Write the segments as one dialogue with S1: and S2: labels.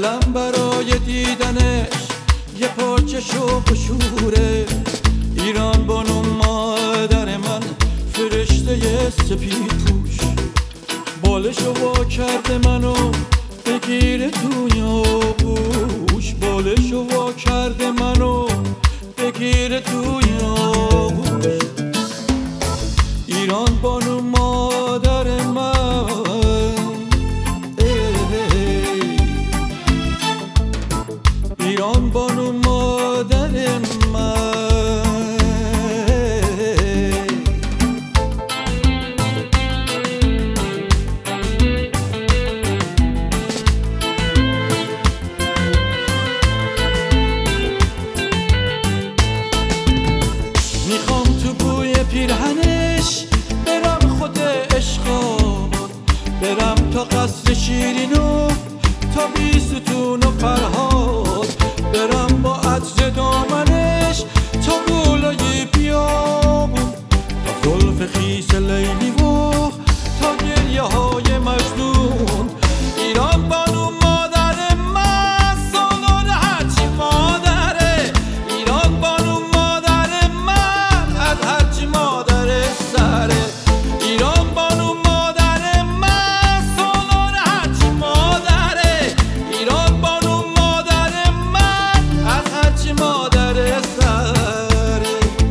S1: دلم برای دیدنش یه پارچه شوق و شوره. ایران بانو مادر من فرشته سپید پوش، بالشو وا کرده منو بگیره توی آغوش، بالشو وا کرده منو بگیره توی آغوش. ایران بانو مادر من، ایران بانو مادر من. میخوام تو بوی پیرهنش برم خود عشقا، برم تا قصر شیرینو، تا بیستون و فرهاد، برم با عطر دامنش تا گلای بیابون، تا زلف خیس لیلی و تا گریه های مجنون. ایران بانو مادر من، سالار هرچی مادره. ایران بانو مادر من، از هرچی مادر سره. ایران بانو مادر من، سالار هرچی مادره. ایران بانو مادر من، از هرچی مادر سره.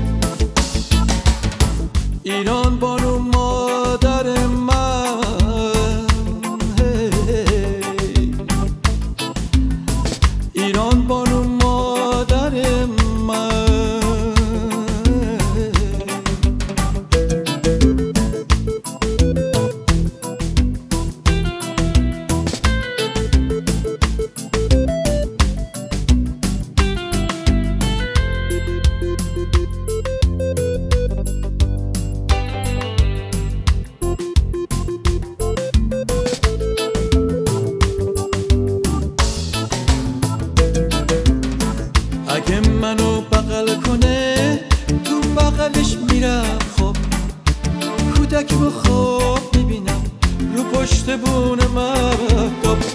S1: ایران بانو مادر من، ایران بانو مادر من. اگه منو بغل کنه تو بغلش میرم خواب، کودک رو خواب میبینم رو پشت بون مهتاب.